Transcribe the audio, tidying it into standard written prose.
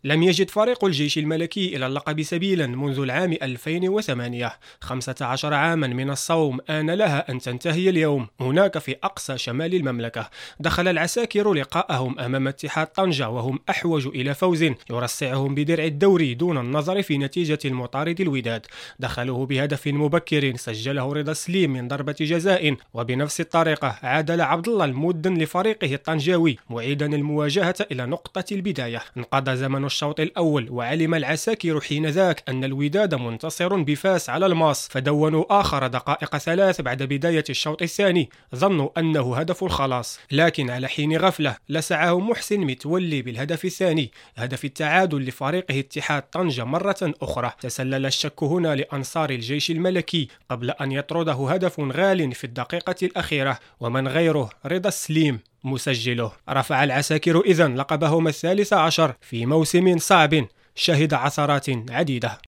لم يجد فريق الجيش الملكي إلى اللقب سبيلا منذ العام 2008. 15 عاما من الصوم آن لها أن تنتهي اليوم هناك في أقصى شمال المملكة. دخل العساكر لقاءهم أمام اتحاد طنجة وهم أحوج إلى فوز يرصعهم بدرع الدوري دون النظر في نتيجة المطارد الوداد. دخلوه بهدف مبكر سجله رضا سليم من ضربة جزاء، وبنفس الطريقة عادل عبد الله المودن لفريقه الطنجاوي معيدا المواجهة إلى نقطة البداية. انقضى زمن الشوط الأول وعلم العساكر حينذاك أن الوداد منتصر بفاس على الماس، فدونوا آخر دقائق 3 بعد بداية الشوط الثاني، ظنوا أنه هدف الخلاص، لكن على حين غفلة لسعه محسن متولي بالهدف الثاني، هدف التعادل لفريقه اتحاد طنجة مرة أخرى. تسلل الشك هنا لأنصار الجيش الملكي قبل أن يطرده هدف غال في الدقيقة الأخيرة، ومن غيره رضا سليم مسجله. رفع العساكر إذن لقبهم ال13 في موسم صعب شهد عثرات عديدة.